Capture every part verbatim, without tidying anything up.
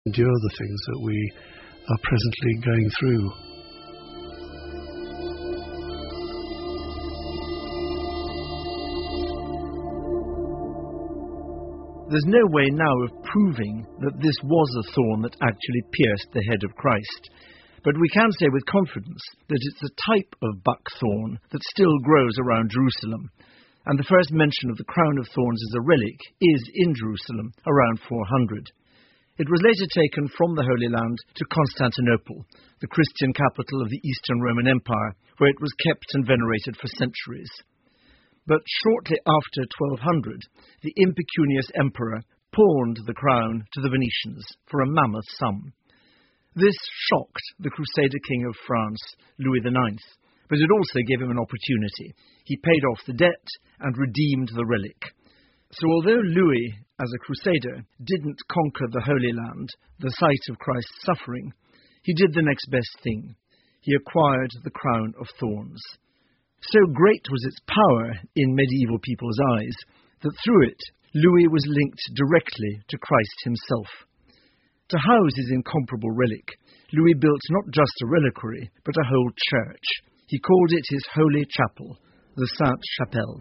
endure the things that we are presently going through. There's no way now of proving that this was a thorn that actually pierced the head of Christ, but we can say with confidence that it's a type of buckthorn that still grows around Jerusalem, and the first mention of the crown of thorns as a relic is in Jerusalem around four hundred. It was later taken from the Holy Land to Constantinople, the Christian capital of the Eastern Roman Empire, where it was kept and venerated for centuries. But shortly after twelve hundred, the impecunious emperor pawned the crown to the Venetians for a mammoth sum. This shocked the Crusader king of France, Louis the Ninth, but it also gave him an opportunity. He paid off the debt and redeemed the relic. So although Louis, as a crusader, didn't conquer the Holy Land, the site of Christ's suffering, he did the next best thing. He acquired the crown of thorns. So great was its power in medieval people's eyes that through it, Louis was linked directly to Christ himself. To house his incomparable relic, Louis built not just a reliquary, but a whole church. He called it his holy chapel, the Sainte-Chapelle.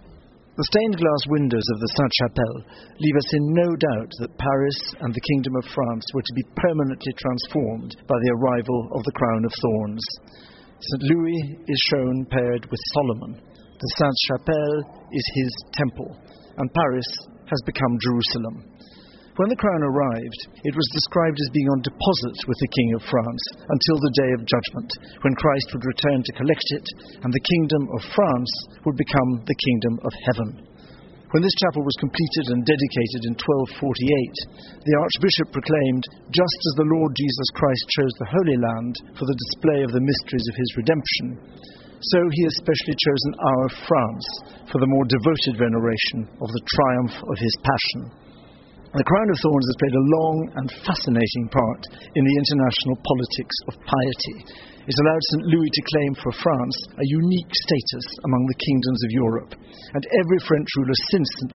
The stained glass windows of the Sainte-Chapelle leave us in no doubt that Paris and the Kingdom of France were to be permanently transformed by the arrival of the crown of thorns. Saint Louis is shown paired with Solomon. The Sainte-Chapelle is his temple, and Paris has become Jerusalem. When the crown arrived, it was described as being on deposit with the King of France until the day of judgment, when Christ would return to collect it, and the kingdom of France would become the kingdom of heaven. When this chapel was completed and dedicated in twelve forty-eight, the Archbishop proclaimed, "Just as the Lord Jesus Christ chose the Holy Land for the display of the mysteries of his redemption, so he has specially chosen our France for the more devoted veneration of the triumph of his passion." The crown of thorns has played a long and fascinating part in the international politics of piety. It allowed Saint Louis to claim for France a unique status among the kingdoms of Europe, and every French ruler since Saint